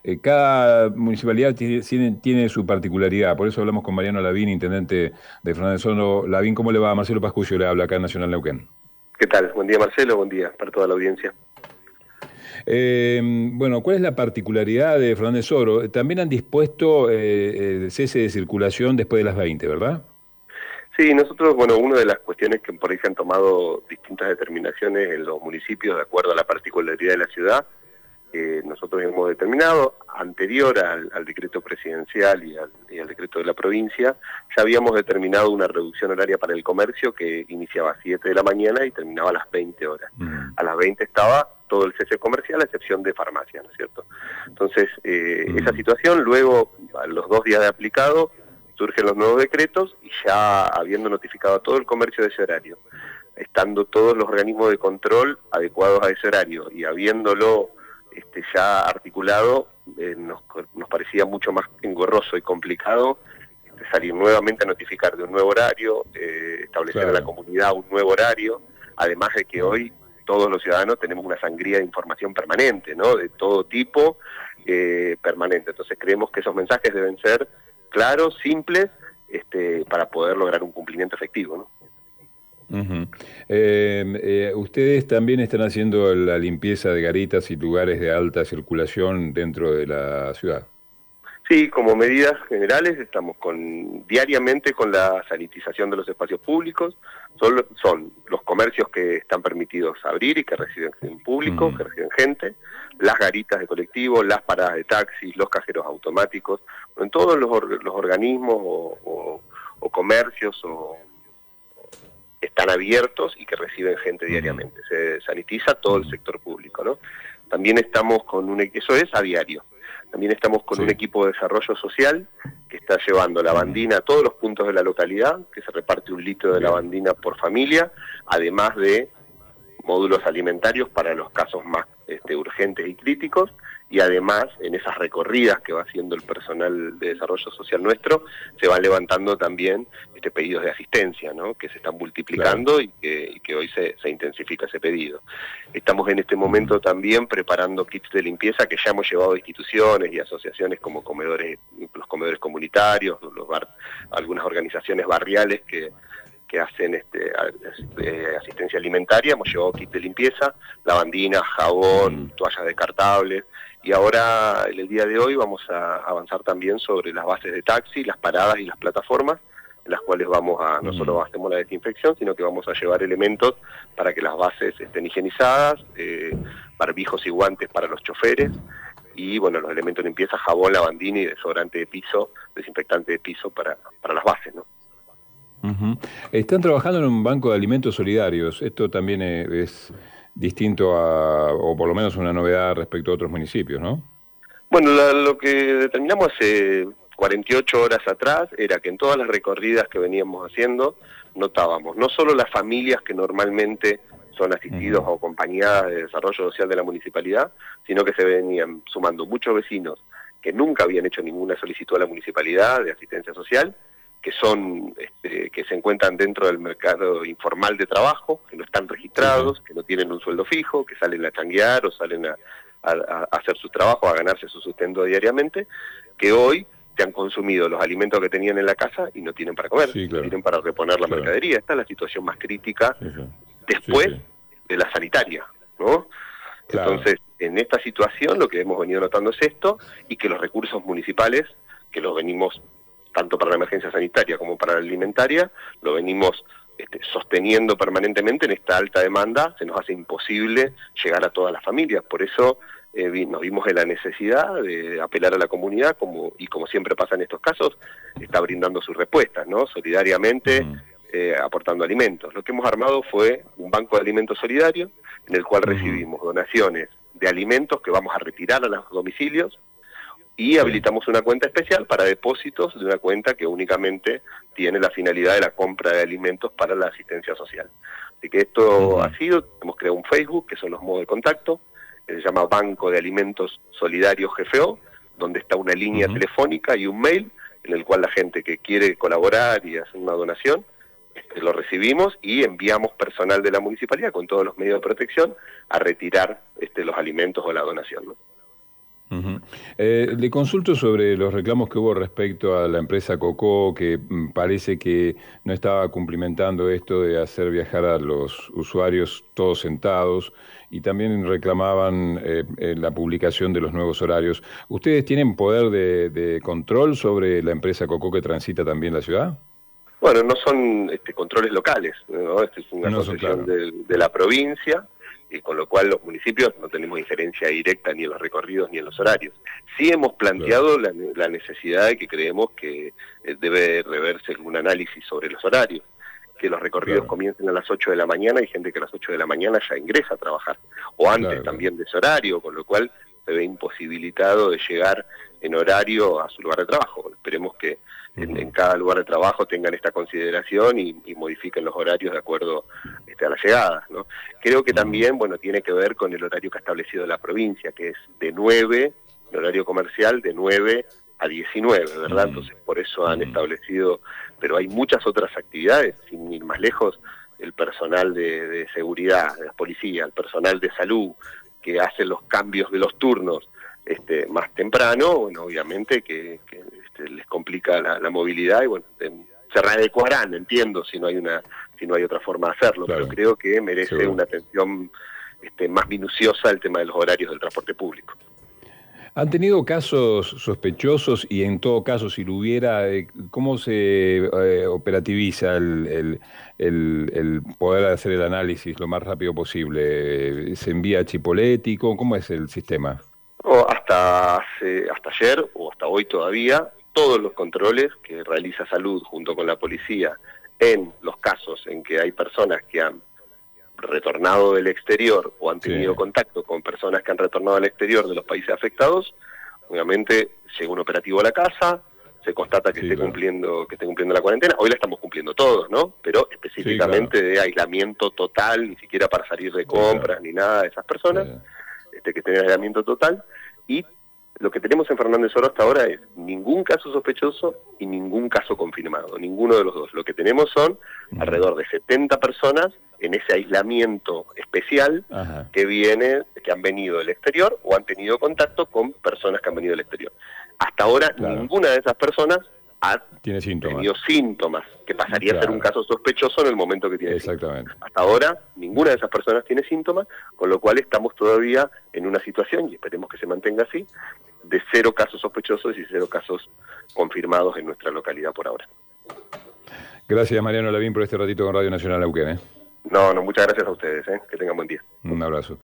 Cada municipalidad tiene su particularidad, por eso hablamos con Mariano Lavín, intendente de Fernández Sono. Lavín, ¿cómo le va? Marcelo Pascuccio le habla acá en Nacional Neuquén. ¿Qué tal? Buen día, Marcelo, buen día para toda la audiencia. Bueno, ¿cuál es la particularidad de Fernández Oro? También han dispuesto el cese de circulación después de las 20, ¿verdad? Sí, nosotros, bueno, una de las cuestiones que por ahí se han tomado distintas determinaciones en los municipios de acuerdo a la particularidad de la ciudad, nosotros hemos determinado, anterior al decreto presidencial y al decreto de la provincia, ya habíamos determinado una reducción horaria para el comercio que iniciaba a 7 de la mañana y terminaba a las 20 horas. A las 20 estaba todo el cese comercial, a excepción de farmacia, ¿no es cierto? Entonces, esa situación, luego, a los 2 días de aplicado, surgen los nuevos decretos y ya habiendo notificado a todo el comercio de ese horario, estando todos los organismos de control adecuados a ese horario y habiéndolo ya articulado, nos parecía mucho más engorroso y complicado salir nuevamente a notificar de un nuevo horario, establecer en la Claro. comunidad un nuevo horario, además de que hoy todos los ciudadanos tenemos una sangría de información permanente, ¿no? De todo tipo, permanente. Entonces creemos que esos mensajes deben ser claros, simples, para poder lograr un cumplimiento efectivo, ¿no? Ujú. Ustedes también están haciendo la limpieza de garitas y lugares de alta circulación dentro de la ciudad. Sí, como medidas generales estamos diariamente con la sanitización de los espacios públicos. Son los comercios que están permitidos abrir y que reciben público, Ujú. que reciben gente, las garitas de colectivo, las paradas de taxis, los cajeros automáticos, en todos los organismos o comercios están abiertos y que reciben gente Ujú. diariamente. Se sanitiza todo el Ujú. sector público, ¿no? También estamos con eso es a diario. También estamos con un Sí. equipo de desarrollo social que está llevando Ujú. lavandina a todos los puntos de la localidad, que se reparte 1 litro de Bien. lavandina por familia, además de módulos alimentarios para los casos más urgentes y críticos, y además en esas recorridas que va haciendo el personal de desarrollo social nuestro, se van levantando también pedidos de asistencia, ¿no? Que se están Claro. multiplicando y que hoy se intensifica ese pedido. Estamos en este Ujú. momento también preparando kits de limpieza que ya hemos llevado a instituciones y asociaciones como los comedores comunitarios, algunas organizaciones barriales que hacen asistencia alimentaria. Hemos llevado kit de limpieza, lavandina, jabón, Ujú. toallas descartables, y ahora, en el día de hoy, vamos a avanzar también sobre las bases de taxi, las paradas y las plataformas, en las cuales no Ujú. solo hacemos la desinfección, sino que vamos a llevar elementos para que las bases estén higienizadas, barbijos y guantes para los choferes, y bueno, los elementos de limpieza, jabón, lavandina y desodorante de piso, desinfectante de piso para las bases, ¿no? Ujú. Están trabajando en un banco de alimentos solidarios. Esto también es distinto o por lo menos una novedad respecto a otros municipios, ¿no? Bueno, lo que determinamos hace 48 horas atrás era que en todas las recorridas que veníamos haciendo notábamos no solo las familias que normalmente son asistidos Ujú. o acompañadas de desarrollo social de la municipalidad, sino que se venían sumando muchos vecinos que nunca habían hecho ninguna solicitud a la municipalidad de asistencia social, que se encuentran dentro del mercado informal de trabajo, que no están Sí, sí. registrados, que no tienen un sueldo fijo, que salen a changuear o salen a hacer su trabajo, a ganarse su sustento diariamente, que hoy se han consumido los alimentos que tenían en la casa y no tienen para comer, Sí, no claro. tienen para reponer la Claro. mercadería. Esta es la situación más crítica Sí, sí. Sí, después sí. de la sanitaria, ¿no? Claro. Entonces, en esta situación lo que hemos venido notando es esto, y que los recursos municipales, que los venimos, tanto para la emergencia sanitaria como para la alimentaria, lo venimos sosteniendo permanentemente en esta alta demanda, se nos hace imposible llegar a todas las familias. Por eso nos vimos en la necesidad de apelar a la comunidad, y como siempre pasa en estos casos, está brindando sus respuestas, ¿no? Solidariamente, Ujú. aportando alimentos. Lo que hemos armado fue un banco de alimentos solidario, en el cual Ujú. recibimos donaciones de alimentos que vamos a retirar a los domicilios, y Sí. habilitamos una cuenta especial para depósitos de una cuenta que únicamente tiene la finalidad de la compra de alimentos para la asistencia social. Así que esto Ujú. ha sido, hemos creado un Facebook, que son los modos de contacto, que se llama Banco de Alimentos Solidarios GFO, donde está una línea Ujú. telefónica y un mail, en el cual la gente que quiere colaborar y hacer una donación, lo recibimos y enviamos personal de la municipalidad con todos los medios de protección a retirar los alimentos o la donación, ¿no? Ujú. Le consulto sobre los reclamos que hubo respecto a la empresa Cocó, que parece que no estaba cumplimentando esto de hacer viajar a los usuarios todos sentados y también reclamaban la publicación de los nuevos horarios. ¿Ustedes tienen poder de control sobre la empresa Cocó que transita también la ciudad? Bueno, no son controles locales, ¿no? Esta es una No son concesión claros. de la provincia, y con lo cual los municipios no tenemos injerencia directa ni en los recorridos ni en los horarios. Sí hemos Claro, planteado la necesidad de que creemos que debe reverse un análisis sobre los horarios, que los recorridos claro, comiencen a las 8 de la mañana, hay gente que a las 8 de la mañana ya ingresa a trabajar, o antes claro, claro. también de ese horario, con lo cual se ve imposibilitado de llegar en horario a su lugar de trabajo. Bueno, esperemos que en Ujú, cada lugar de trabajo tengan esta consideración y modifiquen los horarios de acuerdo a las llegadas, ¿no? Creo que ujú, también, bueno, tiene que ver con el horario que ha establecido la provincia, que es de 9, el horario comercial de 9 a 19, ¿verdad? ujú, Entonces por eso han ujú. establecido, pero hay muchas otras actividades, sin ir más lejos, el personal de seguridad, de la policía, el personal de salud, que hace los cambios de los turnos más temprano, bueno, obviamente que les complica la movilidad y bueno, se readecuarán, entiendo, si no hay otra forma de hacerlo, pero Claro, creo que merece seguro. una atención más minuciosa el tema de los horarios del transporte público. ¿Han tenido casos sospechosos y en todo caso, si lo hubiera, cómo se operativiza el poder hacer el análisis lo más rápido posible? ¿Se envía chipolético? ¿Cómo es el sistema? Hasta ayer o hasta hoy todavía, todos los controles que realiza Salud junto con la policía en los casos en que hay personas que han retornado del exterior o han Sí, tenido contacto con personas que han retornado al exterior de los países afectados, obviamente llega un operativo a la casa, se constata sí, claro. que esté cumpliendo la cuarentena, hoy la estamos cumpliendo todos, ¿no? Pero Sí, claro. específicamente de aislamiento total, ni siquiera para salir de Sí, claro. compras ni nada de esas Sí. personas, que estén en aislamiento total, y lo que tenemos en Fernández Oro hasta ahora es ningún caso sospechoso y ningún caso confirmado, ninguno de los dos. Lo que tenemos son Ujú. alrededor de 70 personas en ese aislamiento especial Ajá, que han venido del exterior o han tenido contacto con personas que han venido del exterior. Hasta ahora claro. ninguna de esas personas ha Tiene síntomas. tenido síntomas, que pasaría a ser un Claro, caso sospechoso en el momento que tiene síntomas. exactamente. Hasta ahora ninguna de esas personas tiene síntomas, con lo cual estamos todavía en una situación, y esperemos que se mantenga así, de 0 casos sospechosos y 0 casos confirmados en nuestra localidad por ahora. Gracias, Mariano Lavín, por este ratito con Radio Nacional Neuquén, ¿eh? No, muchas gracias a ustedes, que tengan buen día. Un abrazo.